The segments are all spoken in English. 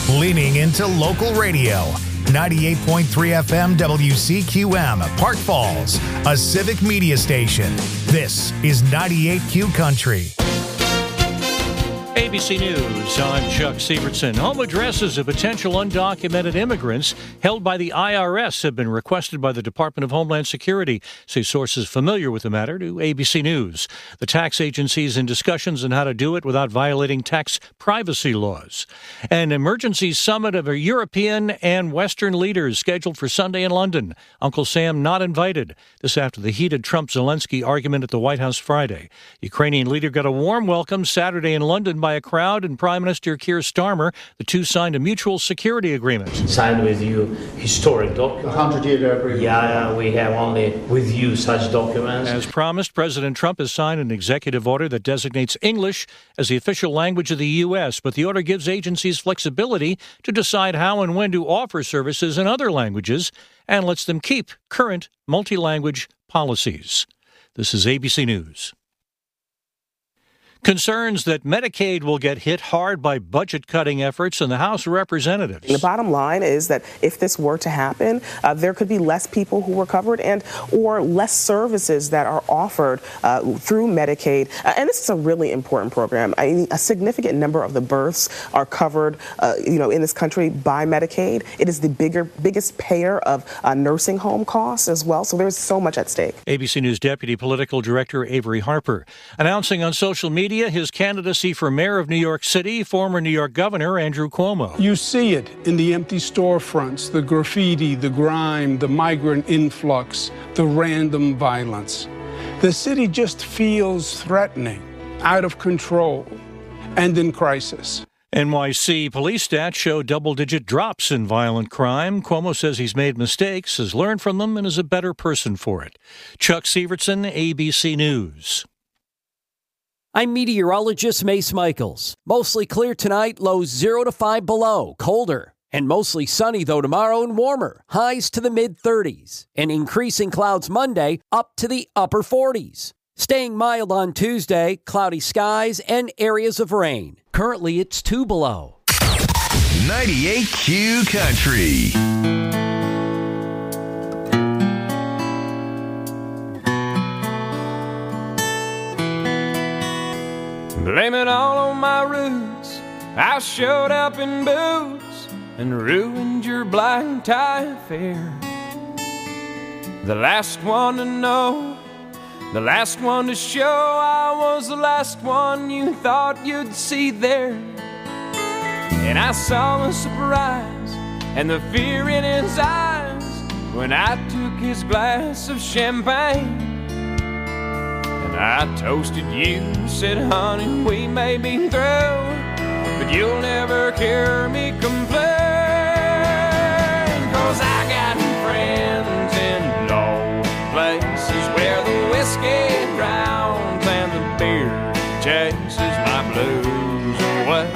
Leaning into local radio. 98.3 FM WCQM, Park Falls, a civic media station. This is 98Q Country. ABC News, I'm Chuck Sievertson. Home addresses of potential undocumented immigrants held by the IRS have been requested by the Department of Homeland Security, say sources familiar with the matter to ABC News. The tax agency is in discussions on how to do it without violating tax privacy laws. An emergency summit of European and Western leaders scheduled for Sunday in London. Uncle Sam not invited. This after the heated Trump-Zelensky argument at the White House Friday. Ukrainian leader got a warm welcome Saturday in London by a crowd and Prime Minister Keir Starmer. The two signed a mutual security agreement. Signed with you historic document. 100-year agreement. Yeah, we have only with you such documents. As promised, President Trump has signed an executive order that designates English as the official language of the U.S., but the order gives agencies flexibility to decide how and when to offer services in other languages and lets them keep current multi-language policies. This is ABC News. Concerns that Medicaid will get hit hard by budget-cutting efforts in the House of Representatives. The bottom line is that if this were to happen, there could be less people who were covered and or less services that are offered through Medicaid. And this is a really important program. I mean, a significant number of the births are covered, in this country by Medicaid. It is the biggest payer of nursing home costs as well. So there's so much at stake. ABC News Deputy Political Director Avery Harper announcing on social media his candidacy for mayor of New York City, former New York Governor Andrew Cuomo. You see it in the empty storefronts, the graffiti, the grime, the migrant influx, the random violence. The city just feels threatening, out of control, and in crisis. NYC police stats show double-digit drops in violent crime. Cuomo says he's made mistakes, has learned from them, and is a better person for it. Chuck Sievertson, ABC News. I'm meteorologist Mace Michaels. Mostly clear tonight, lows 0 to 5 below, colder. And mostly sunny, though, tomorrow and warmer, highs to the mid-30s. And increasing clouds Monday, up to the upper 40s. Staying mild on Tuesday, cloudy skies and areas of rain. Currently, it's 2 below. 98Q Country. Blame it all on my roots. I showed up in boots and ruined your black tie affair. The last one to know, the last one to show, I was the last one you thought you'd see there. And I saw the surprise and the fear in his eyes when I took his glass of champagne. I toasted you, said, honey, we may be through, but you'll never hear me complain. 'Cause I got friends in low places where the whiskey drowns and the beer chases my blues away.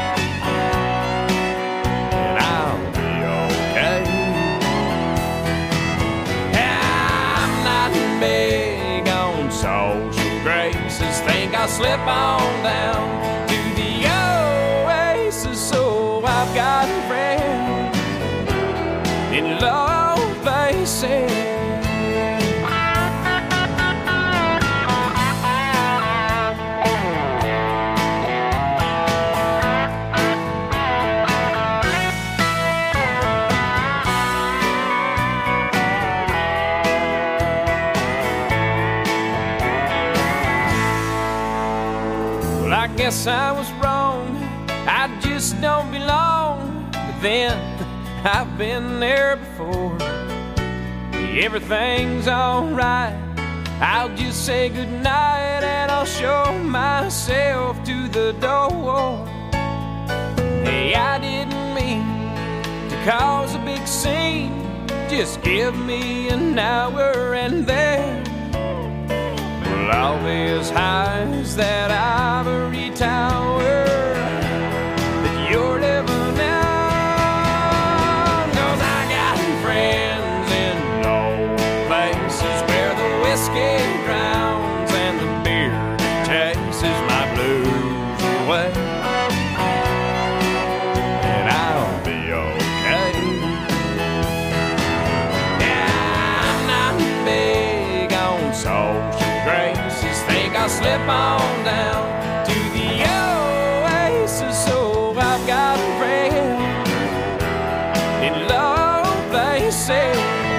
And I'll be okay. I'm not big on social graces, think I'll slip on down to the oasis. So I've got a friend in low places. I guess I was wrong, I just don't belong. But then, I've been there before. Everything's alright, I'll just say goodnight and I'll show myself to the door. Hey, I didn't mean to cause a big scene, just give me an hour and then I'll be as high as that ivory tower that you're living on. 'Cause I got friends in low places where the whiskey drowns and the beer chases my blues away. And I'll slip on down to the oasis. So I've got friends in low places.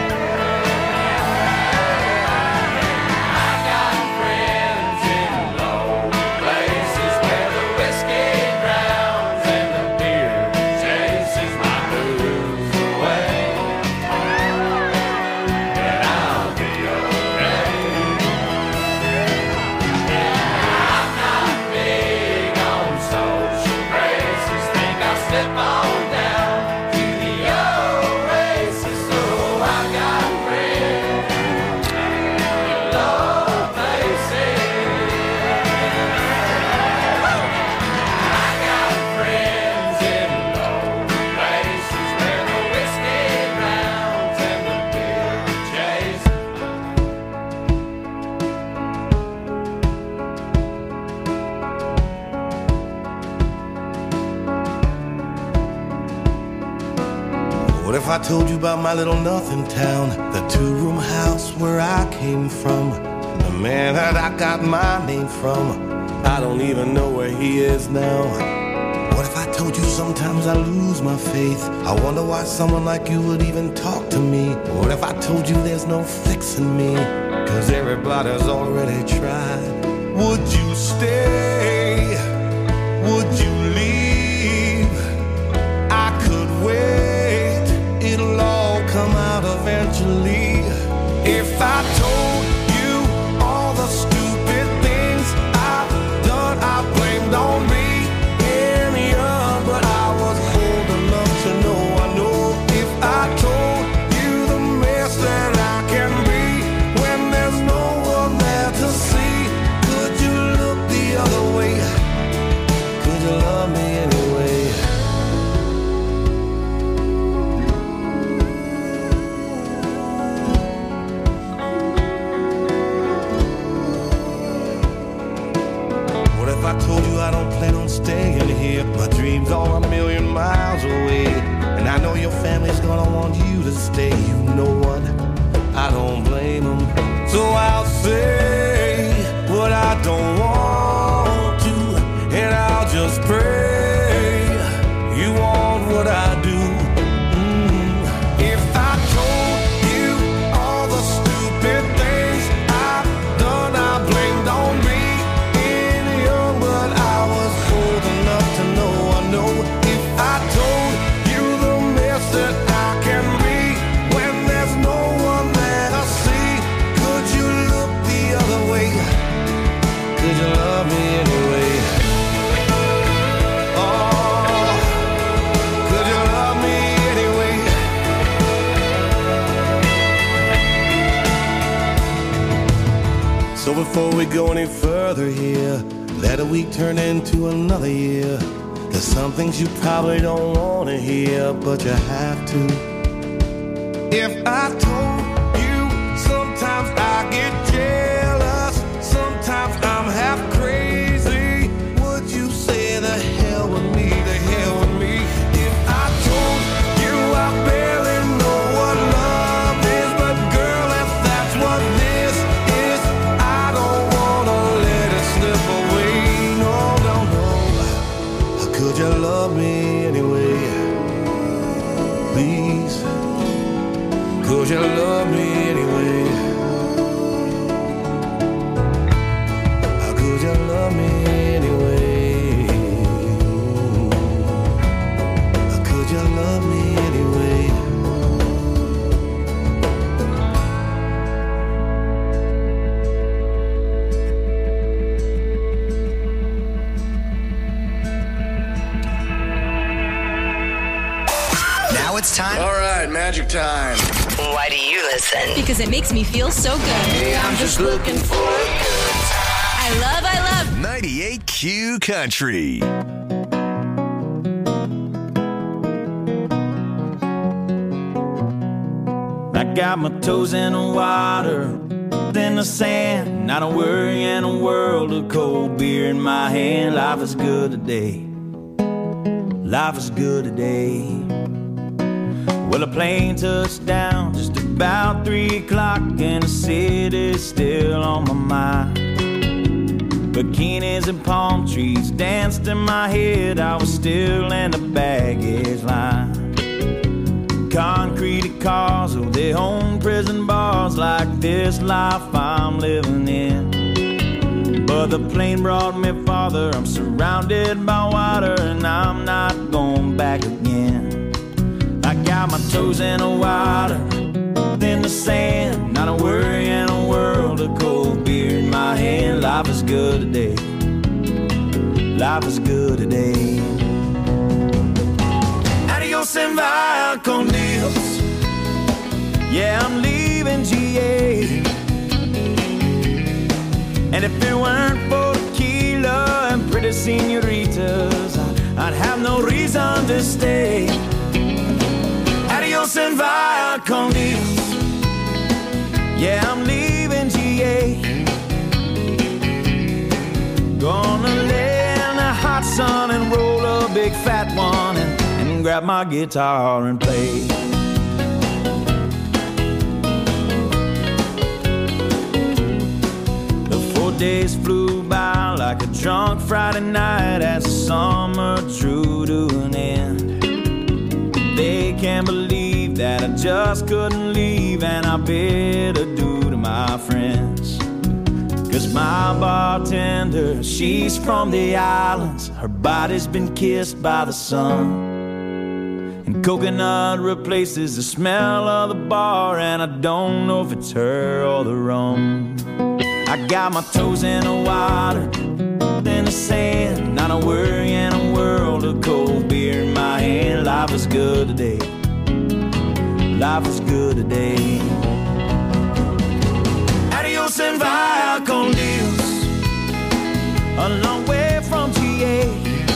What if I told you about my little nothing town, the two-room house where I came from, the man that I got my name from? I don't even know where he is now. What if I told you sometimes I lose my faith? I wonder why someone like you would even talk to me. What if I told you there's no fixing me, 'cause everybody's already tried? Would you stay? Would you leave? I could wait, it'll all come out eventually. If I told you all the stupid things I've done, I blamed on me and young, but I was old enough to know. I know if I told you the mess that I can be when there's no one there to see, could you look the other way? Could you love me anyway? I told you I don't plan on staying here. My dreams are a million miles away, and I know your family's gonna want you to stay. You know what? I don't blame them. So I'll say what I don't want to, and I'll just pray you want what I do. If I told you all the stupid things I've done, I blamed on me. If I told you the mess that I can be when there's no one there to see, could you look the other way? Could you love me anyway? Oh, could you love me anyway? So before we go any further here, let a week turn into another year. There's some things you probably don't want to hear, but you have to. If I told you sometimes I get jealous, sometimes I'm half crazy, would you say the hell with me, the hell with me? If I told you I barely know what love is, but girl, if that's what this is, I don't want to let it slip away. No, no, no. Could you love me anyway? Please, could you love me anyway? Could you love me anyway? Could you love me anyway? It's time. All right, magic time. Why do you listen? Because it makes me feel so good. Hey, I'm just looking for a good time. I love 98Q Country. I got my toes in the water, in the sand, not a worry in a world of cold beer in my hand. Life is good today. Life is good today. Well, a plane touched down just about 3 o'clock, and the city's still on my mind. Bikinis and palm trees danced in my head. I was still in the baggage line. Concrete cars, oh, they own prison bars like this life I'm living in. But the plane brought me farther. I'm surrounded by water and I'm not going back again. I got my toes in the water, in the sand, not a worry in a world of cold beer in my hand. Life is good today. Life is good today. Adios and via con Dios. Yeah, I'm leaving GA. And if it weren't for tequila and pretty senoritas, I'd have no reason to stay. Adios and via con Dios. Yeah, I'm leaving GA. Gonna lay in the hot sun and roll a big fat one and grab my guitar and play. The 4 days flew by like a drunk Friday night as the summer drew to an end. They can't believe that I just couldn't leave, and I bid adieu to my friends. 'Cause my bartender, she's from the islands. Her body's been kissed by the sun, and coconut replaces the smell of the bar, and I don't know if it's her or the rum. I got my toes in the water, in the sand, not a worry in a world of cold beer in my hand. Life is good today. Life is good today. Adios and via con Dios. A long way from GA.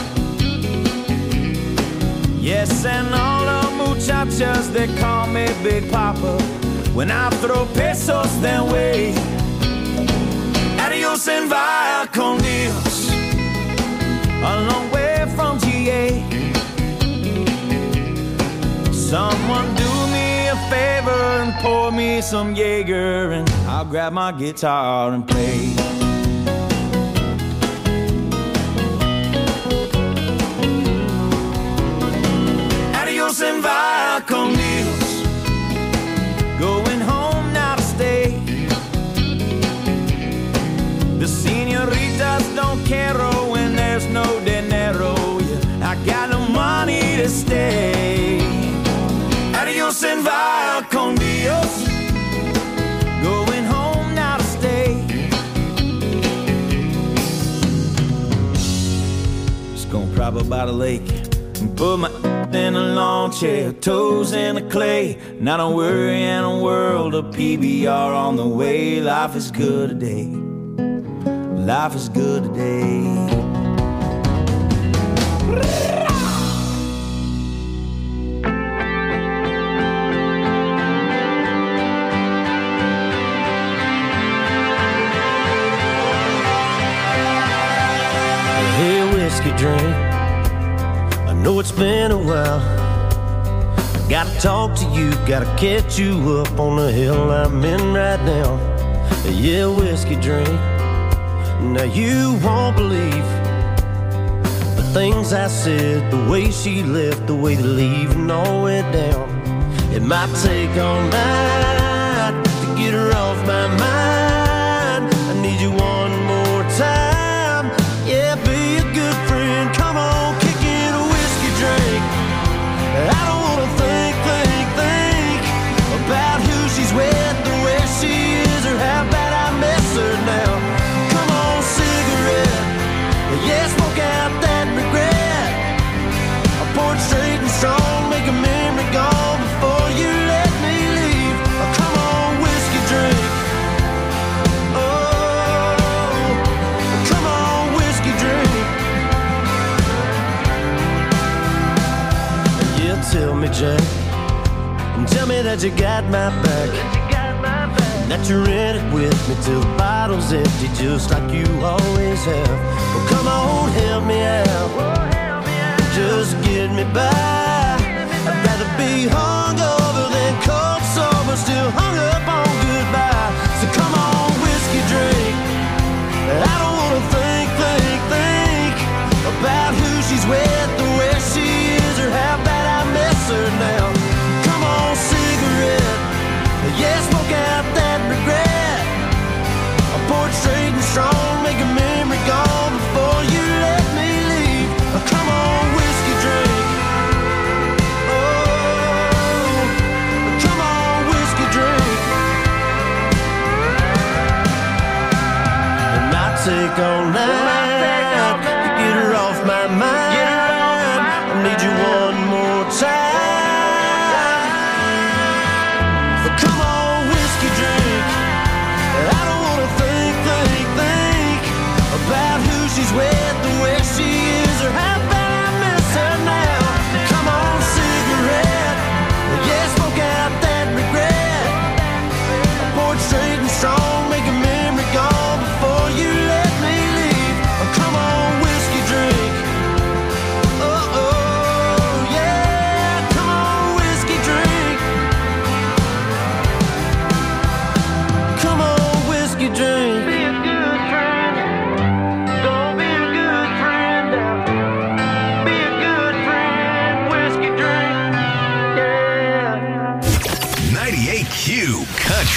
Yes, and all the muchachas, they call me Big Papa when I throw pesos their way. Adios and via con Dios. A long way from GA. Someone do me a favor and pour me some Jaeger, and I'll grab my guitar and play. Adios and via con Dios. Going home now to stay. The senoritas don't care when there's no dinero. Yeah, I got no money to stay. Adios and via con Dios. Going home now to stay. Just gonna prop up by the lake and put my in a lawn chair, toes in the clay. Not a worry in a world of PBR on the way. Life is good today. Life is good today. Hey, whiskey drink, I know it's been a while. I gotta talk to you, gotta catch you up on the hill I'm in right now. Yeah, whiskey drink. Now you won't believe the things I said, the way she left, the way the leaving all went down. It might take all night to get her off my mind. I need you one more time. Yeah, be a good friend. Come on, kick in a whiskey drink. I don't wanna think about who she's with, the way she is, or how bad I miss her now. Yeah, smoke out that regret. I pour it straight and strong, make a memory gone before you let me leave. Oh, come on, whiskey drink. Oh, come on, whiskey drink. Yeah, tell me, Jack, tell me that you got my back, that you're in it with me till the bottle's empty, just like you always have. Well, come on, help me out. Just get me by. I'd rather be hungover than cold sober, still hung up on goodbye. So come on, whiskey drink. I don't wanna think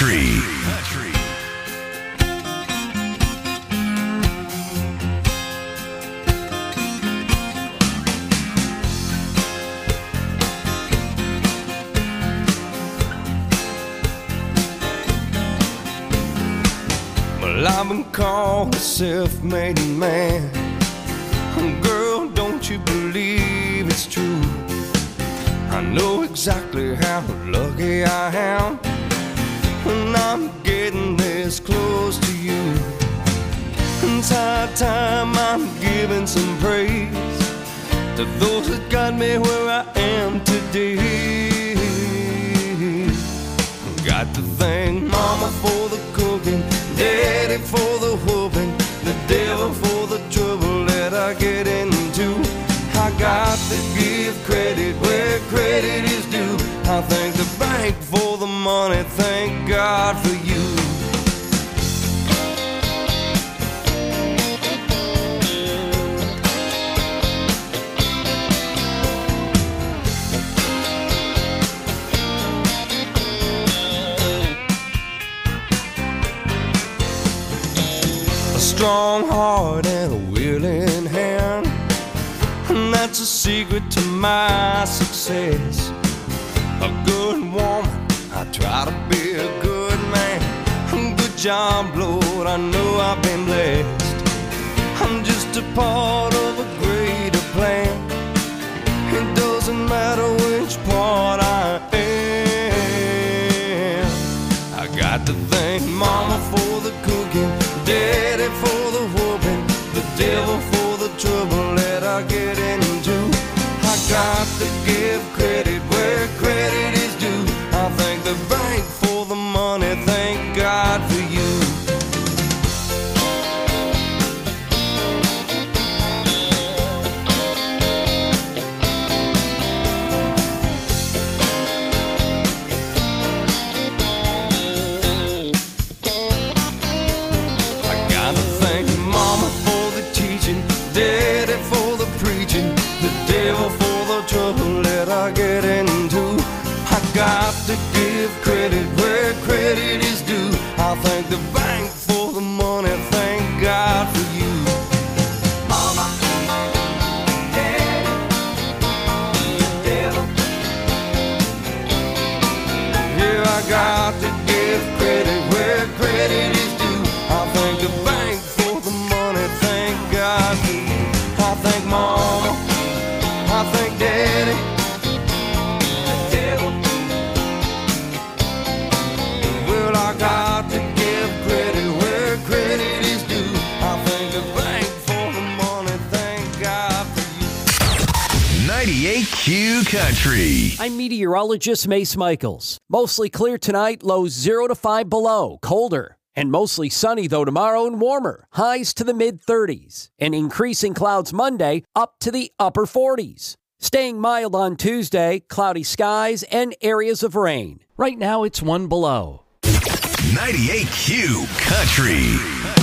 Country. Well, I've been called a self-made man. Girl, don't you believe it's true? I know exactly how lucky I am when I'm getting this close to you. It's high time I'm giving some praise to those that got me where I am today. Got to thank Mama for the cooking, Daddy for the whooping, the devil for the trouble that I get into. I got to give credit where credit is due. I thank the bank for the money, thank God for you. A strong heart and a willing hand, and that's a secret to my success. A good woman, I try to be a good man. Good job, Lord, I know I've been blessed. I'm just a part of a greater plan. It doesn't matter which part I am. I got to thank Mama for the cooking, Daddy for the whooping, the devil for the trouble that I get into. I got to give credit where credit is due. I thank the bank for the money, thank God for you. I gotta thank Mama for the teaching, Daddy for the preaching, the devil for the trouble that I get into. I got to give credit where credit is due. I thank the bank for the money, thank God for you. Mama, Daddy, the devil. Yeah, I got to give credit where credit is due. I thank the bank for the money, thank God for you. I thank Mama, I thank Daddy, the devil. Well, I got to give credit where credit is due. I thank the bank for the money, thank God for you. 98Q Country. I'm meteorologist Mace Michaels. Mostly clear tonight, lows 0 to 5 below, colder. And mostly sunny, though, tomorrow and warmer. Highs to the mid-30s. And increasing clouds Monday up to the upper 40s. Staying mild on Tuesday, cloudy skies and areas of rain. Right now, it's 1 below. 98Q Country.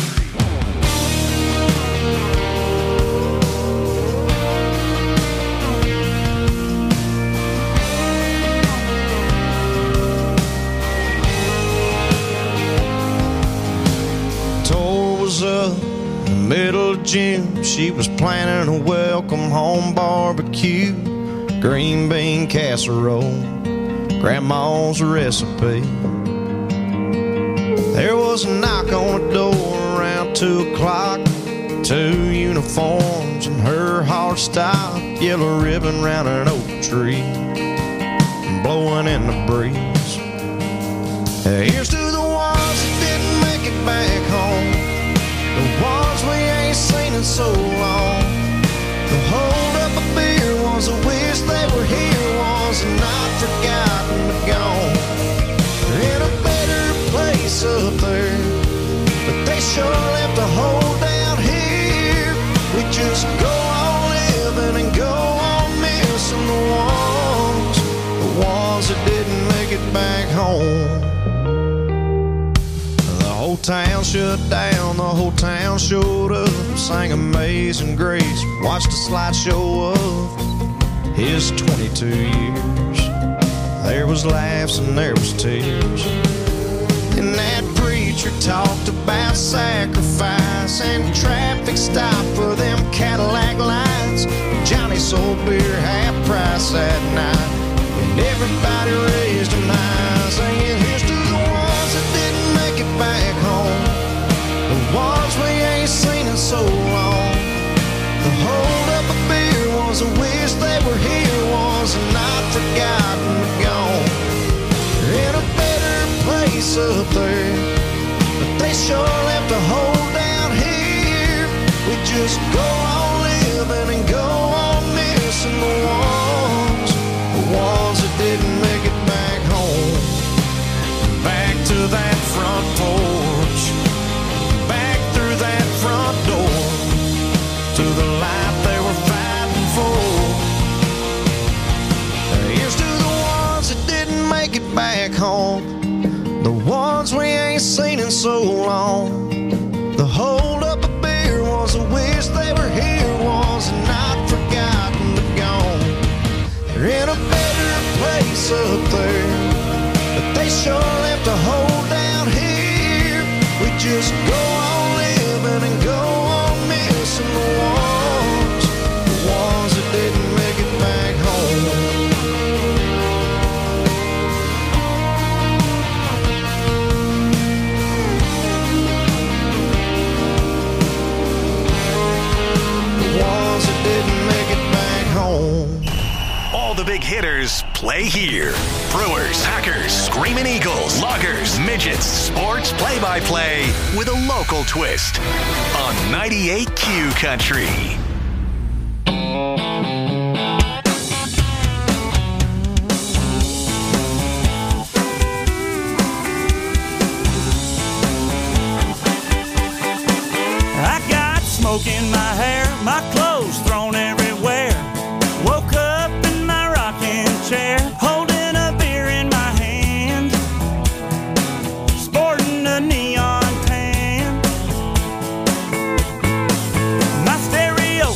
Tour was up in the middle of June. She was planning a welcome home barbecue, green bean casserole, grandma's recipe. There was a knock on the door around 2 o'clock. 2 uniforms and her heart stopped. Yellow ribbon round an oak tree, blowing in the breeze. Here's to the ones that didn't make it back home, the ones we ain't seen in so long. The hold up a beer ones that wish they were here, ones that not forgotten but gone. They're in a better place up there, but they sure left a hole down here. We just go on living and go on missing the ones that didn't make it back home. The whole town shut down, the whole town showed up, sang Amazing Grace, watched a slideshow of his 22 years. There was laughs and there was tears. And that preacher talked about sacrifice and traffic stop for them Cadillac lights. Johnny sold beer half price that night, and everybody raised them high, saying here's to the ones that didn't make it back home, the ones we ain't seen in so long. The hold up a beer was a wish they were here, was not forgotten but gone. They're in a better place up there, but they sure left a hole down here. We just go on living and go on missing the ones that didn't make it back home. Back to that front porch, back through that front door, to the life they were fighting for. Here's to the ones that didn't make it back home, the ones we ain't seen in so long. The hold up a beer was a wish they were here, was not forgotten but gone. They're in a better place up there, but they sure left a hole down here. We just go on living and go on missing the ones that didn't make it back home. All the big hitters play here. Brewers, Packers, Screaming Eagles, Loggers, Midgets, sports play-by-play with a local twist on 98Q Country. I got smoke in my hair, my clothes thrown everywhere. Woke up in my rocking chair, holding a beer in my hand, sporting a neon tan. My stereo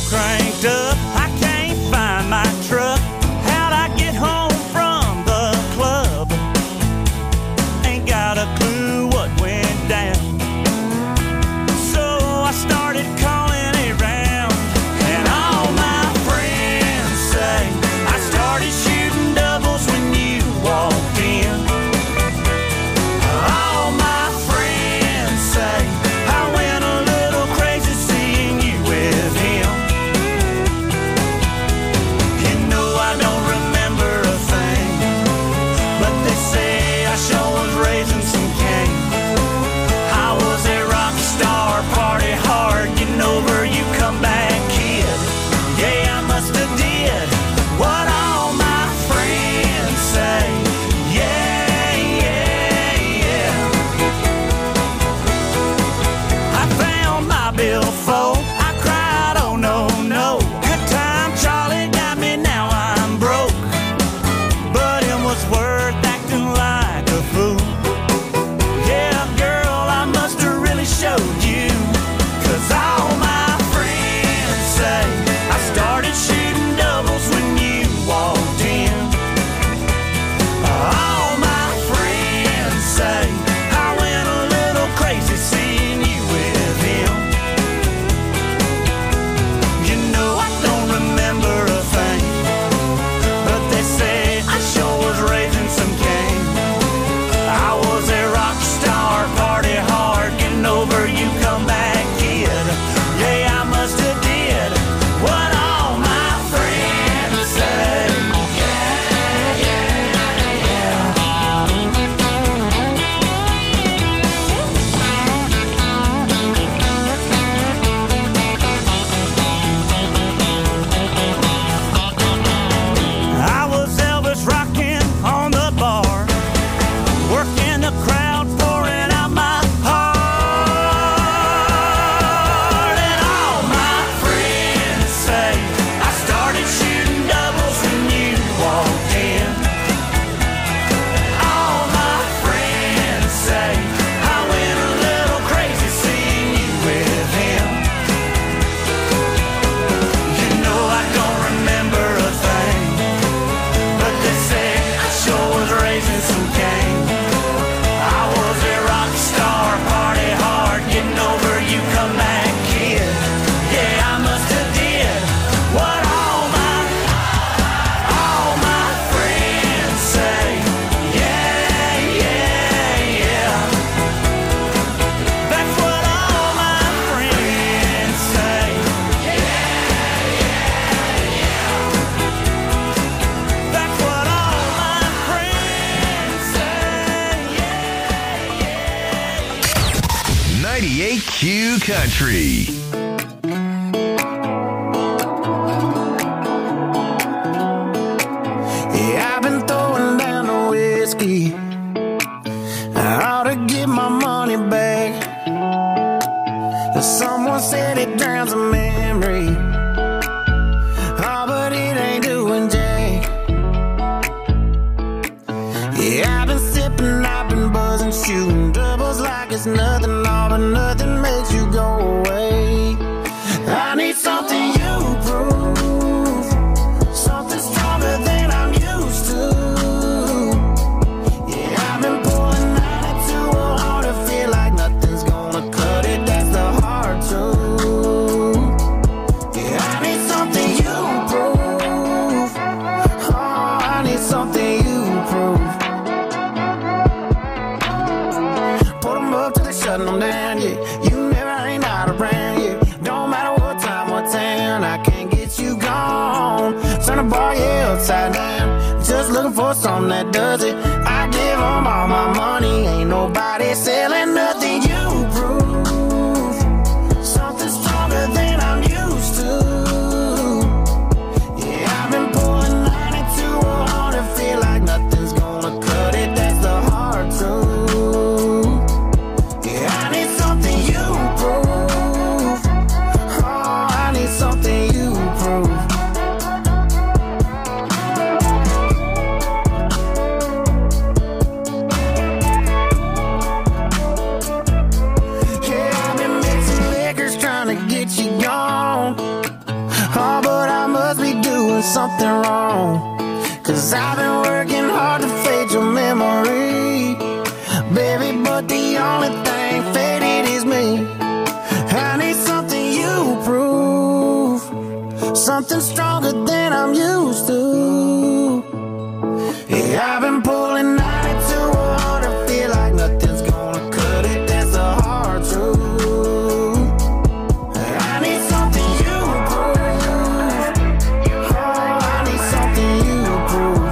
Country. Yeah, I've been throwing down the whiskey. I ought to get my money back. Someone said it drowns a memory. Oh, but it ain't doing jack. Yeah, I've been sipping, I've been buzzing, shooting doubles like it's nothing. All but nothing makes you go away. I need something you prove, something stronger than I'm used to. Yeah, I've been pulling 92 hard to feel like nothing's gonna cut it. That's the hard truth. Yeah, I need something you prove. Oh, I need something you prove. Put them up till they shutting them down, yeah. You never ain't out around, yeah. Don't matter what time, what town, I can't get you gone. Turn the bar, yeah, upside down. Just looking for something that does it. I give them all my money. Ain't nobody selling nothing. You prove something stronger than I'm used to. Yeah, I've been pulling 92 hard to feel like nothing's gonna cut it. That's the hard truth. Yeah, I need something you prove. Oh, I need something you prove. Yeah, I've been mixing liquors trying to get you gone. Oh, but I must be doing something wrong. 'Cause I've been working hard to fade your memory, baby, but the only thing faded is me. I need something you prove, something stronger than I'm used to. Yeah, I've been pulling 92 hard to feel like nothing's gonna cut it. That's the hard truth. I need something you prove. Oh, I need something you prove.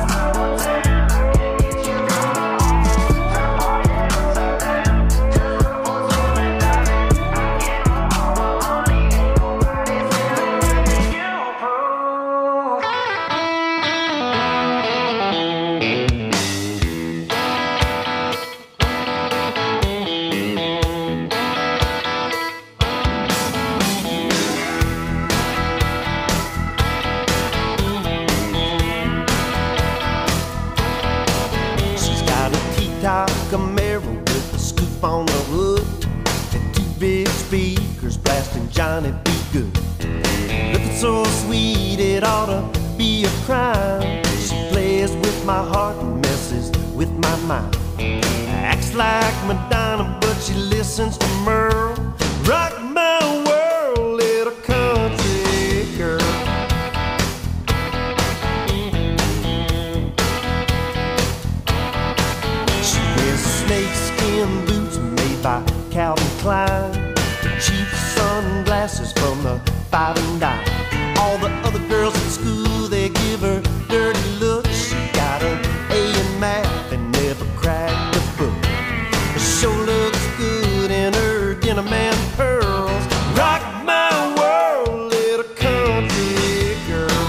She's got a T-top Camaro with a scoop on the hood and two big speakers blasting Johnny B. Good. Looking so sweet it ought to be a crime. She plays with my heart and messes with my mind. Acts like Madonna, but she listens to Merle. Rock my world, little country girl. She wears snakeskin boots made by Calvin Klein, cheap sunglasses from the 5 and dime. All the other girls in school, they give her dirty looks. She got an A in math and never cracked a book. She sure looks good in her denim and pearls. Rock my world, little country girl.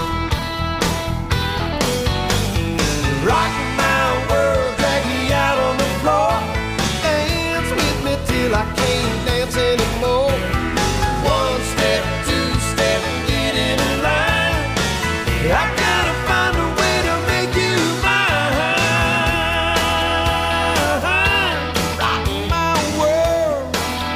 Rock my world, drag me out on the floor. Dance with me till I can't dance anymore. One step, two step, get in line. I gotta find a way to make you mine. Rock my world.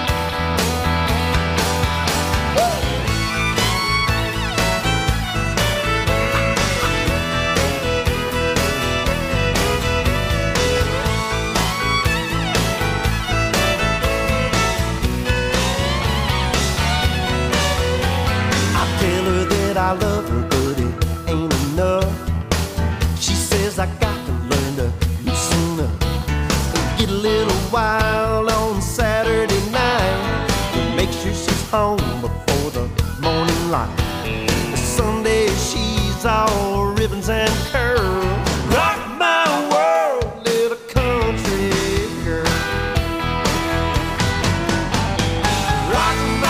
I tell her that I love her, but it ain't enough. She says I got to learn to loosen up and get a little wild on Saturday night to make sure she's home before the morning light. Sunday she's all ribbons and curls. Rock my world, little country girl. Rock my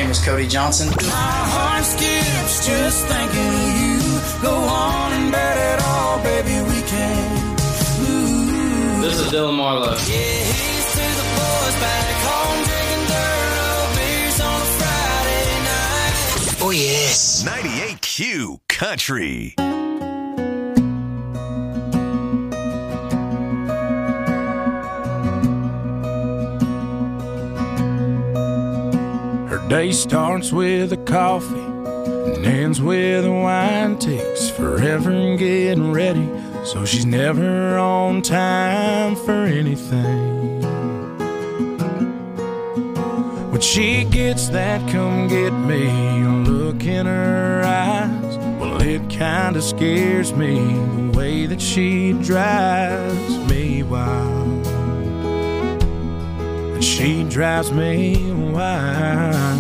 name is Cody Johnson. My heart skips just thinking of you. Go on and bet it all, baby, we can. Ooh. This is Dylan Marlowe. Yeah, he's to the boys back home drinking dirt beers on a Friday night. Oh, yes. 98Q Country. Day starts with a coffee and ends with a wine. Takes forever in getting ready, so she's never on time for anything. When she gets that come get me look in her eyes, well, it kinda scares me the way that she drives me wild. She drives me wild.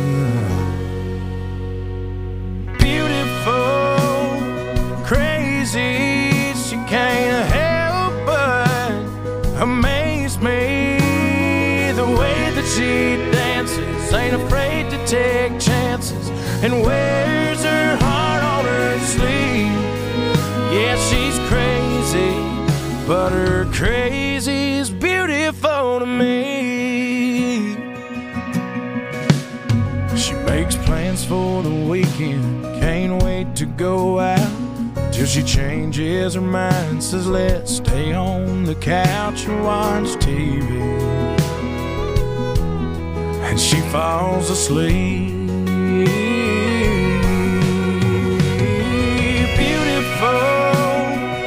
Beautiful, crazy, she can't help but amaze me. The way that she dances, ain't afraid to take chances, and wears her heart on her sleeve. Yeah, she's crazy, but her crazy's beautiful to me. She makes plans for the weekend, can't wait to go out, till she changes her mind, says let's stay on the couch and watch TV. And she falls asleep. Beautiful,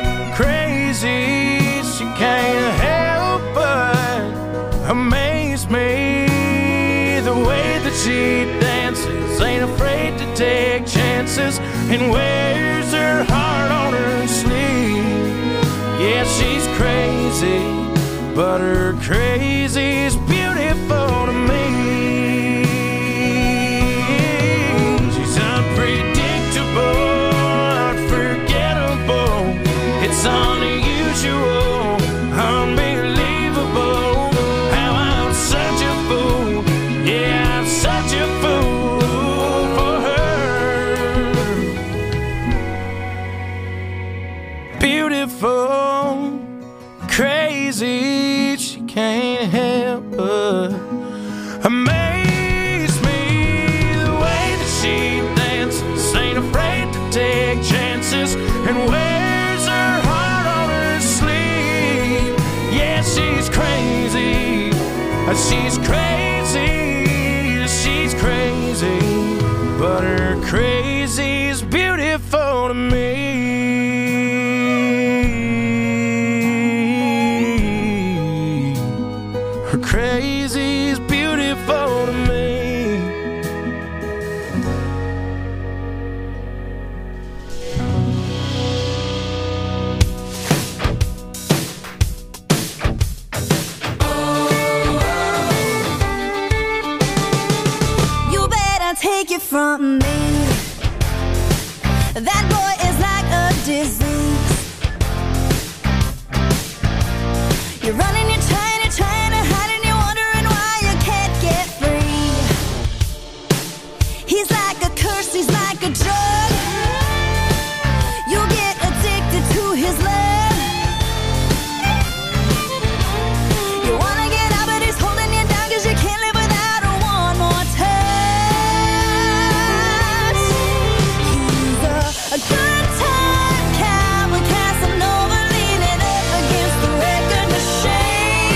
crazy, she can't help but amaze me. The way that she dances, ain't afraid to take chances, and wears her heart on her sleeve. Yeah, she's crazy, but her crazy's beautiful to me. She's unpredictable, unforgettable, it's unusual, unbelievable. How I'm such a fool, yeah, I'm such a fool for her. Beautiful, crazy, she can't help but amaze me. The way that she dances, ain't afraid to take chances, and wears her heart on her sleeve. Yeah, she's crazy, she's crazy, she's crazy, but her crazy's beautiful to me. Her crazy's beautiful to me. You better take it from me. That boy is like a disease. You're running, you're trying to hide, and you're wondering why you can't get free. He's like a curse, he's like a drug. You get addicted to his love. You wanna get out, but he's holding you down, 'cause you can't live without her one more touch. He's a good time cowboy, Casanova, leaning up against the record machine.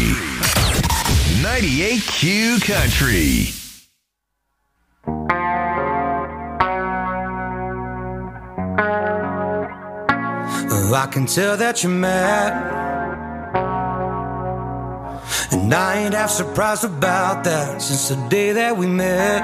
98Q Country. I can tell that you're mad, and I ain't half surprised about that. Since the day that we met,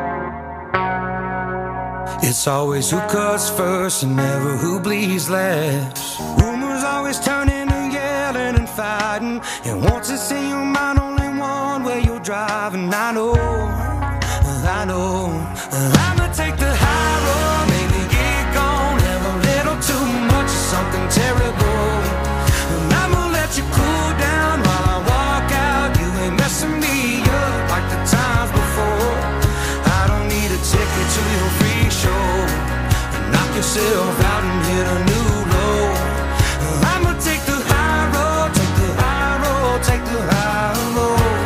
it's always who cuts first and never who bleeds last. Rumors always turn into yelling and fighting, and once it's in your mind, only one way you're driving. I know I'ma take the high road, maybe get gone, have a little too much of something terrible, and I'ma let you cool down while I walk out. You ain't messing me up like the times before. I don't need a ticket to your free show. Knock yourself out and hit a new low. I'ma take the high road, take the high road, take the high road.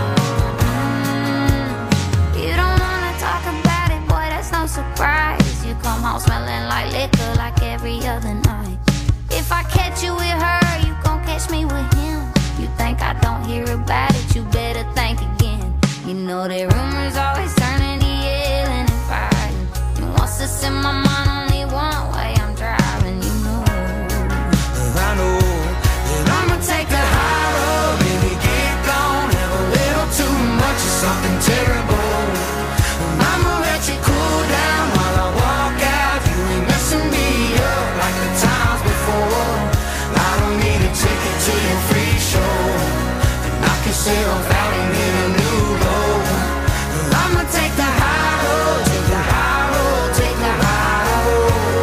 You don't wanna talk about it, boy, that's no surprise. You come home smelling like liquor like every other night. If I catch you with her, you gon' catch me with him. You think I don't hear about it, you better think again. You know that rumors always turn into yelling and fighting, and once it's in my mind, only one way I'm driving. You know I know that I'ma take the high road, baby, get gone, have a little too much of something terrible, and I'ma let you cool down while I walk out. You ain't messing me up like the times before. I don't need a ticket to your free show, and knock yourself out and hit a new low. I'ma take the high road, take the high road, take the high road.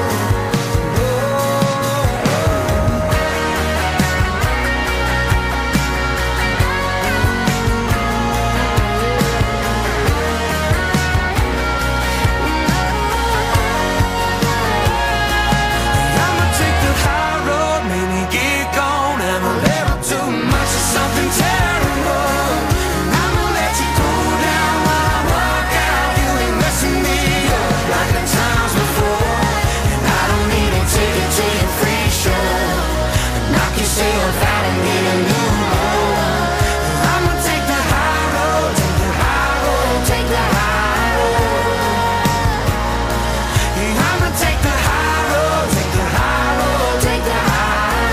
I'ma take the high road, maybe get gone, have a little too much of something terrible. I'ma let you cool down while I walk out. You ain't messing me up like the times before, and I don't need a ticket to your free show. Knock yourself out and hit a new low. I'ma take the high road, take the high road, take the high road. I'ma take the high road, take the high road, take the high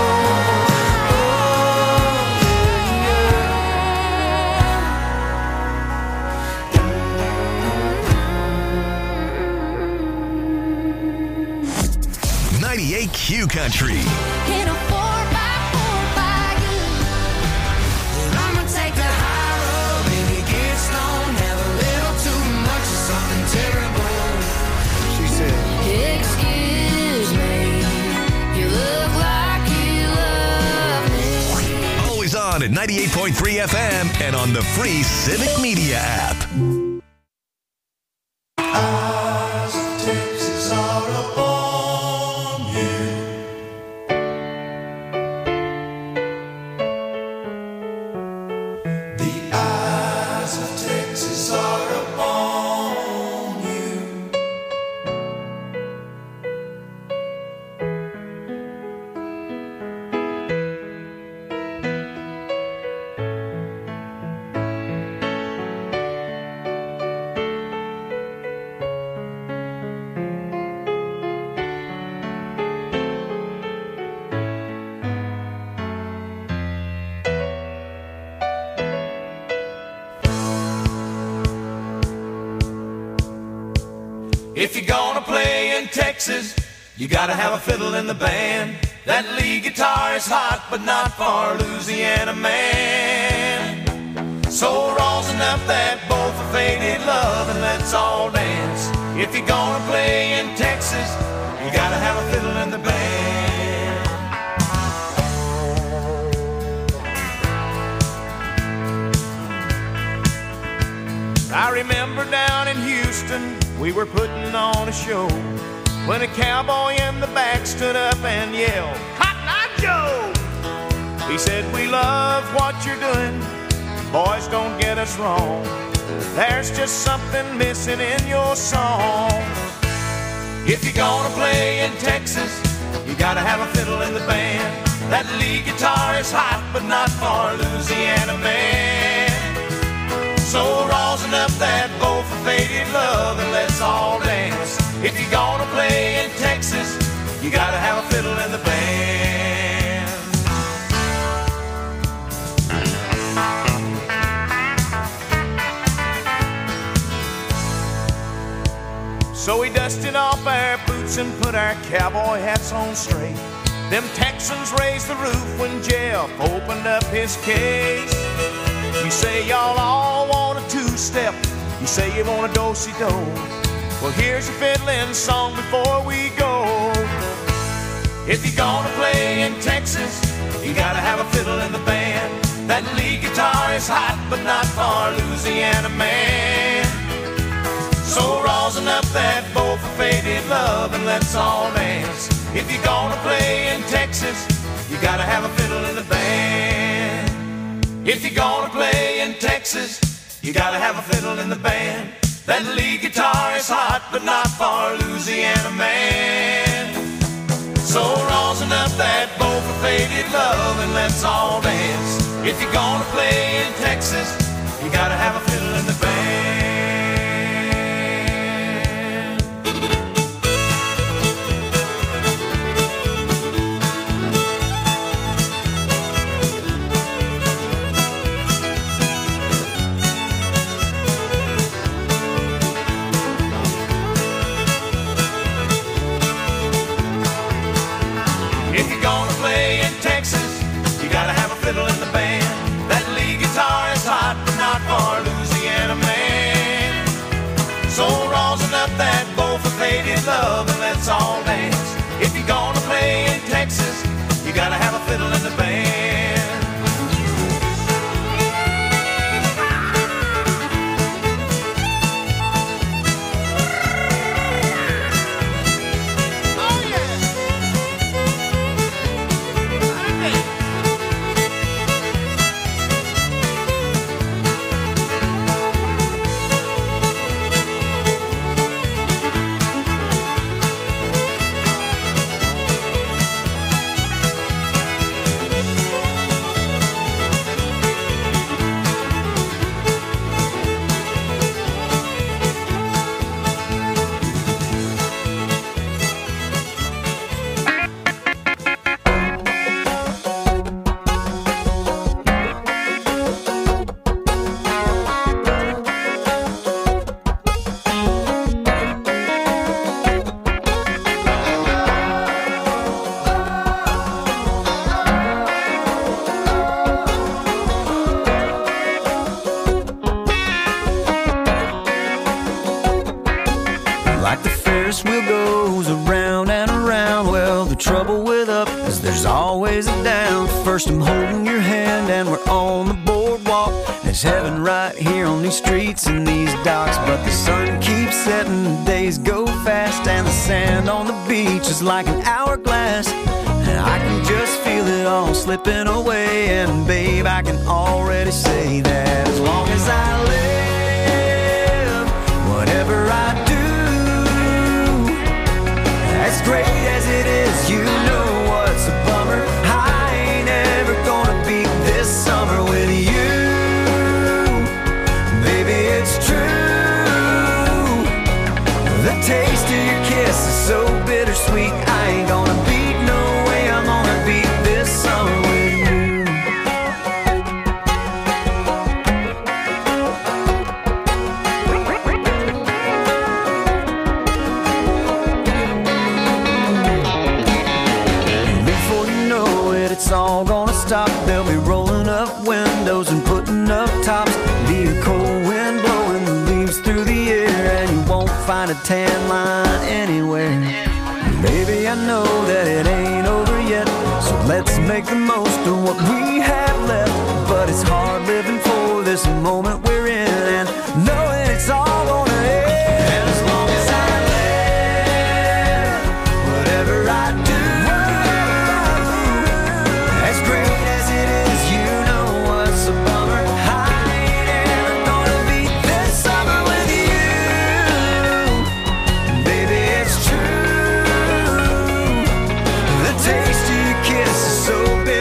road. 98Q Country. in a 4x4 by you. I'ma take the high road, baby, get stoned, have a little too much of something terrible. She said, Excuse me, you look like you love me. Always on at 98.3 FM and on the free Civic Media app. Eyes of Texas are upon you. The eyes of Texas are upon you. if you're gonna play in Texas, you gotta have a fiddle in the band. That lead guitar is hot, but not for Louisiana man. So rosin up that bowl for faded love and let's all dance. If you're gonna play in Texas, you gotta have a fiddle in the band. I remember down in Houston, we were putting on a show when a cowboy in the back stood up and yelled, "Cotton Eye Joe!" He said, "We love what you're doing, boys, don't get us wrong. There's just something missing in your song. If you're gonna play in Texas, you gotta have a fiddle in the band. That lead guitar is hot, but not for Louisiana man. So rosin up that bow for faded love and let's all dance. If you're gonna play in Texas, you gotta have a fiddle in the band. So we dusted off our boots and put our cowboy hats on straight. Them Texans raised the roof when Jeff opened up his case. You say y'all all want a two-step, you say you want a do-si-do. Well, here's your fiddling song before we go. If you're gonna play in Texas, you gotta have a fiddle in the band. That lead guitar is hot, but not for Louisiana man. So rosin up that bow for faded love and let's all dance. If you're gonna play in Texas, you gotta have a fiddle in the band. If you're gonna play in Texas, you gotta have a fiddle in the band. That lead guitar is hot, but not for Louisiana man. So rosin up that bow for faded love and let's all dance. If you're gonna play in Texas, you gotta have a fiddle in the band. If you're gonna play in Texas, you gotta have a fiddle in the band. That lead guitar is hot, but not for Louisiana man. So rosin up that bow for faded love and let's all dance. If you're gonna play in Texas, you gotta have a fiddle in the band. Like the Ferris wheel goes around and around. Well, the trouble with up is there's always a down. First I'm holding your hand and we're on the boardwalk. There's heaven right here on these streets and these docks. But the sun keeps setting, the days go fast, and the sand on the beach is like an hourglass. And I can just feel it all slipping away. And babe, I can already say that as long as I live, whatever I do, as great as it is, you know what's a bummer. I ain't ever gonna beat this summer with you. Baby, it's true. The taste of your kiss is so bittersweet. I ain't gonna beat, no way I'm gonna beat this summer with you. It's all gonna stop. They'll be rolling up windows and putting up tops. Be a cold wind blowing the leaves through the air, and you won't find a tan line anywhere. Baby, I know that it ain't over yet, so let's make the most of what we have left. But it's hard living for this moment we're in, and knowing it's all gonna end. And as long as I live, whatever I do, as great as it is, you know what's a bummer. I ain't ever gonna beat this summer with you. Baby, it's true. The taste of your kiss is so big.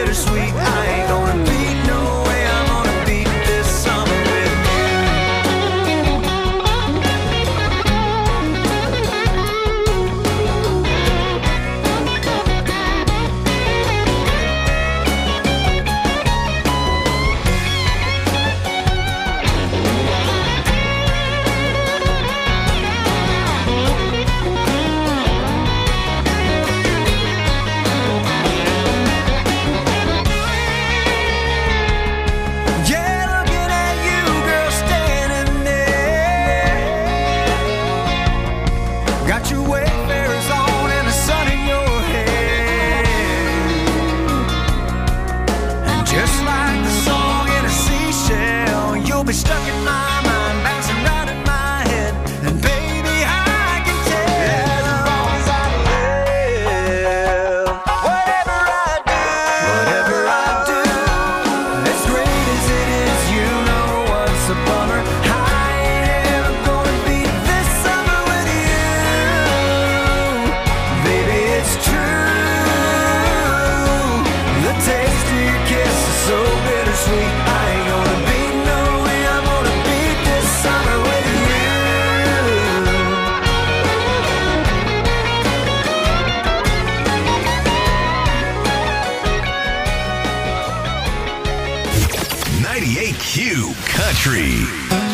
98Q Country.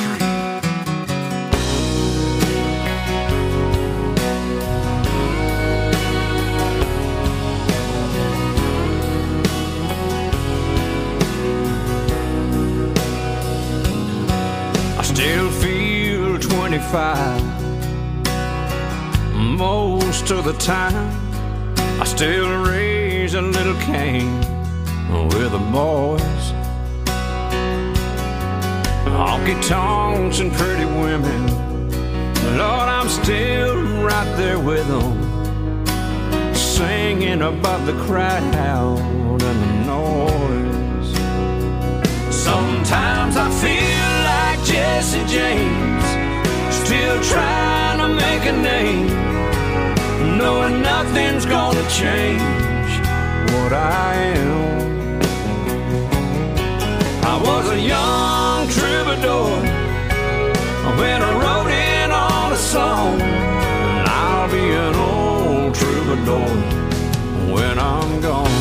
I still feel 25 most of the time. I still raise a little Cain with the boys. Honky tonks and pretty women, Lord, I'm still right there with them, singing above the crowd and the noise. Sometimes I feel like Jesse James, still trying to make a name, knowing nothing's gonna change what I am. I was a young troubadour when I wrote in on a song, and I'll be an old troubadour when I'm gone.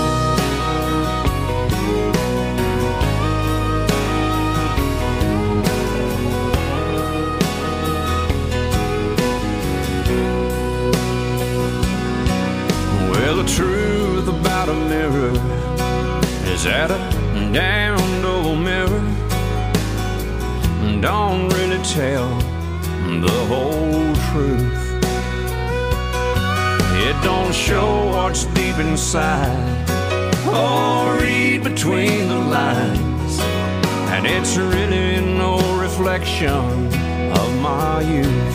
Well, the truth about a mirror is that a damned old mirror don't really tell the whole truth. It don't show what's deep inside or read between the lines, and it's really no reflection of my youth.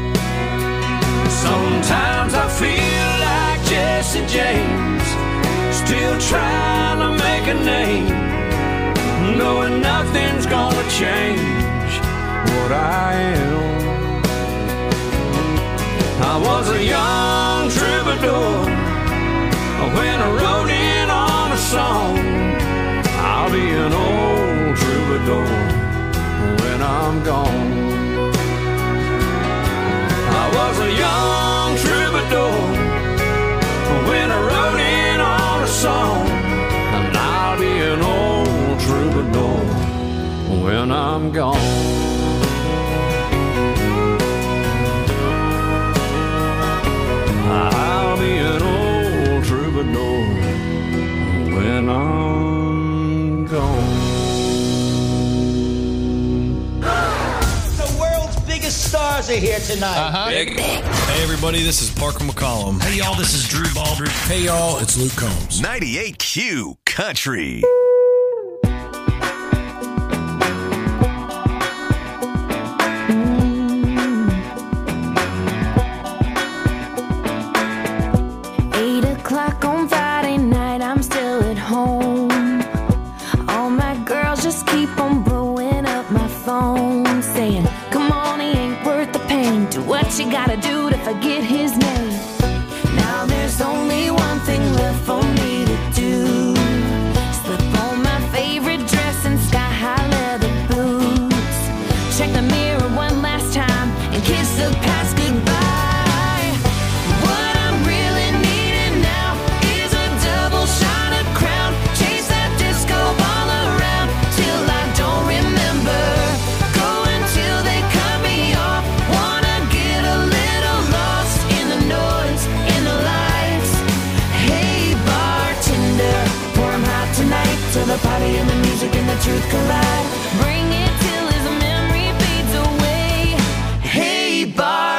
Sometimes I feel like Jesse James, still trying to make a name, knowing nothing's gonna change what I am. I was a young troubadour when I wrote in on a song. I'll be an old troubadour when I'm gone. I was a young troubadour when I wrote in on a song, and I'll be an old troubadour when I'm gone. I'll be an old troubadour when I'm gone. The world's biggest stars are here tonight. Big. Hey, everybody, this is Parker McCollum. Hey, y'all, this is Drew Baldridge. Hey, y'all, it's Luke Combs. 98Q Country. On Friday night, I'm still at home. All my girls just keep on blowing up my phone, saying, come on, he ain't worth the pain. Do what you gotta do to forget his name. Now there's only one thing left for me to do. Slip on my favorite dress and sky-high leather boots. Check the mirror one last time and kiss the past goodbye. The party and the music and the truth collide. Bring it till his memory fades away. Hey, bar.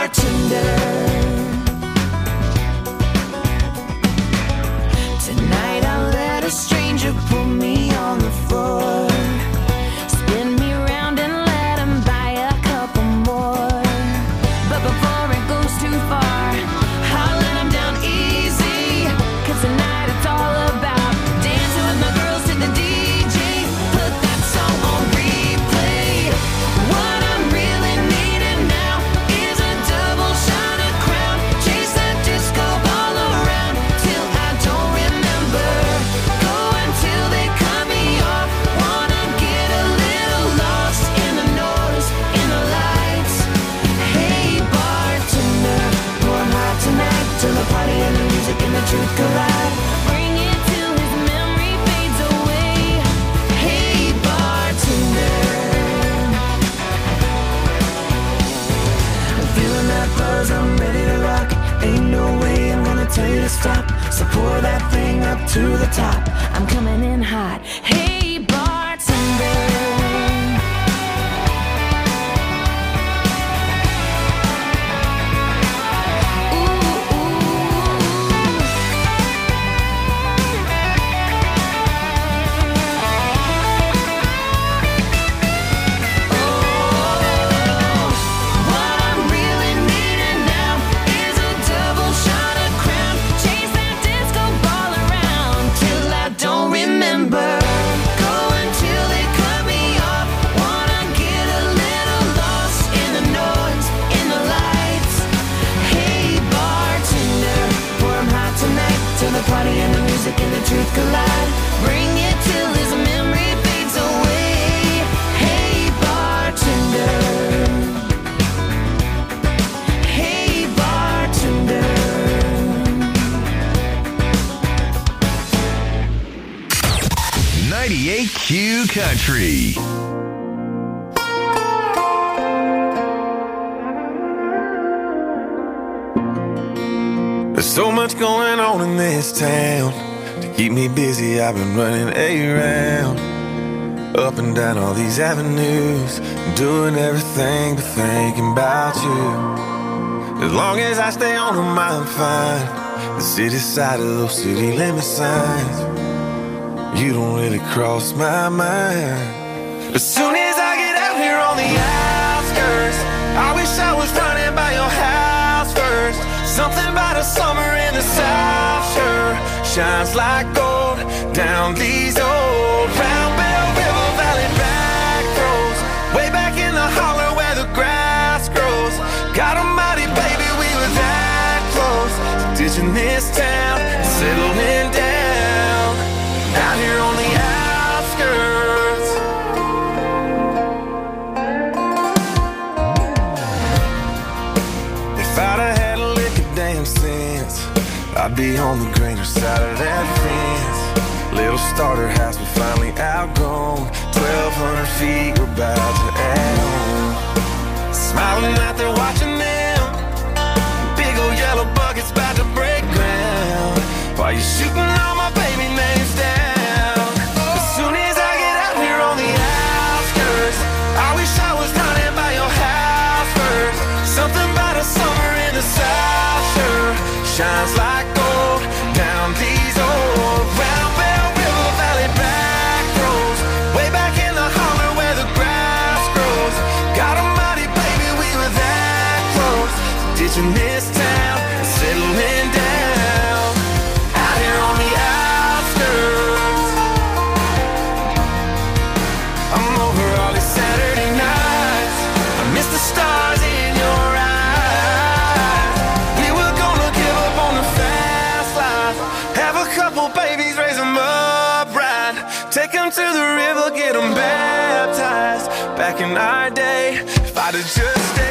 to the top. I'm coming in hot. Hey, bartender. Party and the music and the truth collide. Bring it till his memory fades away. Hey bartender. Hey bartender. 98Q Country. There's so much going on in this town. To keep me busy, I've been running around, up and down all these avenues, doing everything but thinking about you. As long as I stay on them, I'm fine. The city side of those city limit signs, you don't really cross my mind. As soon as I get out here on the outskirts, I wish I was running by your house first. Something about a summer in the South sure shines like gold down these old Round Bell River Valley back roads, way back in the holler where the grass grows. God almighty, baby, we were that close to ditching this town and settling down out here on the outskirts. If I'd have had a lick of damn sense, I'd be on the greener side of that fence. Little starter house we finally outgrown, 1,200 feet we're about to add on. Smiling out there watching them, big old yellow buckets about to break ground, while you're shooting all my baby names down. As soon as I get out here on the outskirts, I wish I was running by your house first. Something about a summer in the South sure shines like gold down these old Round Bell River Valley back roads, way back in the holler where the grass grows. God almighty, baby, we were that close to ditching this town and settling down out here on the outskirts. I'm over all these Saturday nights, I miss the stars in your eyes. We were gonna give up on the fast life, have a couple babies, raise them up right, take them to the river, get them baptized. Back in our day, if I'd have just stayed